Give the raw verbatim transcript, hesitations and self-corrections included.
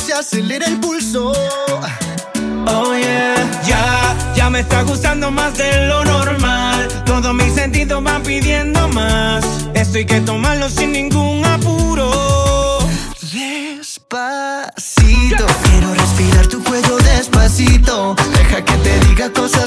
se acelera el pulso. Oh yeah, ya, ya me está gustando más de lo normal. Todos mis sentidos van pidiendo más. Esto hay que tomarlo sin ningún apuro. Despacito, quiero respirar tu cuello despacito. Deja que te diga cosas